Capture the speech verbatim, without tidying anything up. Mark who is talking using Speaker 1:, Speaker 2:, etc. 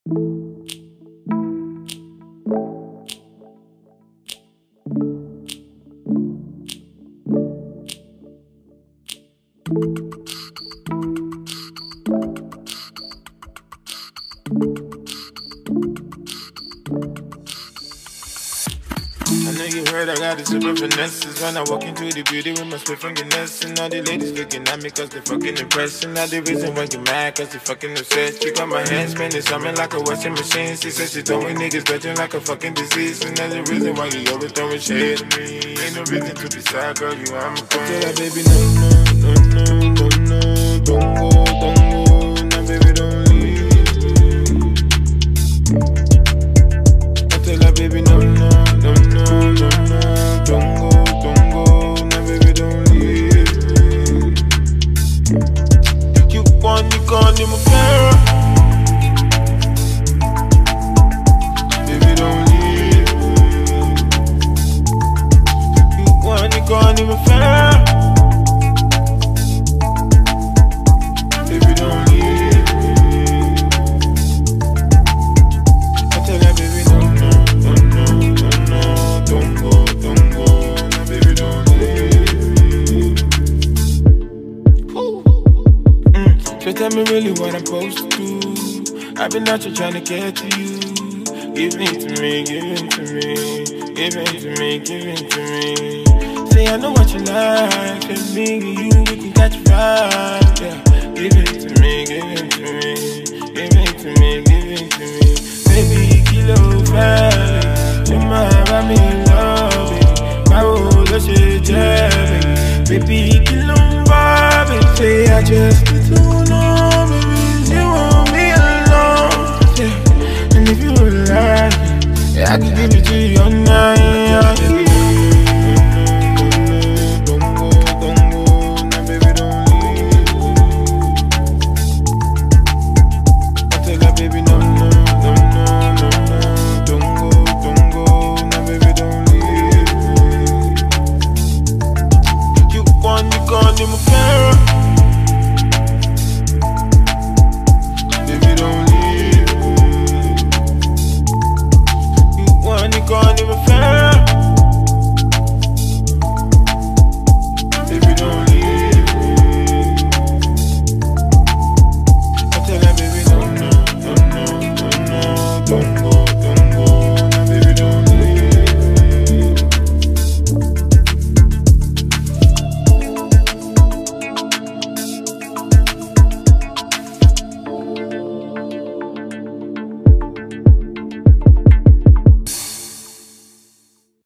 Speaker 1: I know you heard I got the super finesses. When I walk into the beauty with my split fingernails, and all the ladies looking at me cause they fucking impressed. And now the reason why you mad cause they fucking obsessed. She got my hands spinning something like a washing machine. She said she told me niggas touching like a fucking disease. And that's the reason why you always throwing shade at me. Ain't no reason to be sad, girl, you are my queen. I tell her, baby, no, no, no, no, no, no. Don't go, don't go, now baby, don't leave me. I tell her, baby, no, no, no, no, no, no. Don't go, don't go, now baby, don't leave me. You want, you can't even care. Baby, don't leave me. You want, you can't even fair. Baby, don't leave me. I tell her, baby, no, no, no, no, no, no. Don't go, don't go, now baby, don't leave me. Mm, so tell me really what I'm supposed to do. I've been out here trying to get to you. Give it to me, give it to me. Give it to me, give it to me. Say I know what you like, cause me and you, we can catch a vibe, yeah. Give it to me, give it to me. Give it to me, give it to me. Baby, kilo five. You might have me love it. My role is shit, yeah, baby. Baby, kill 'em, Bobby. Say I just need to know, baby, you won't be alone, yeah. And if you like it, yeah, I can give